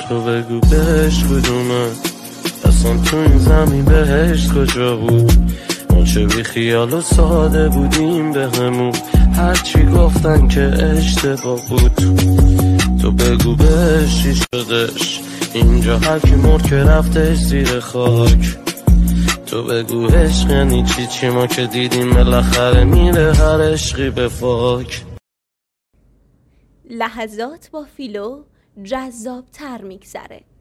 تو بگو بهش کدومه، اصلا تو این زمین بهشت کجا بود؟ ما چه بی خیال و ساده بودیم به همون، هرچی گفتن که اشتباه بود. تو بگو بهش چی شدش، اینجا هر کی مرد که رفتش زیر خاک. تو بگو عشق یعنی چی ما که دیدیم بالاخره میره هر عشقی به فاک. لحظات با فیلو جذاب تر میگذره.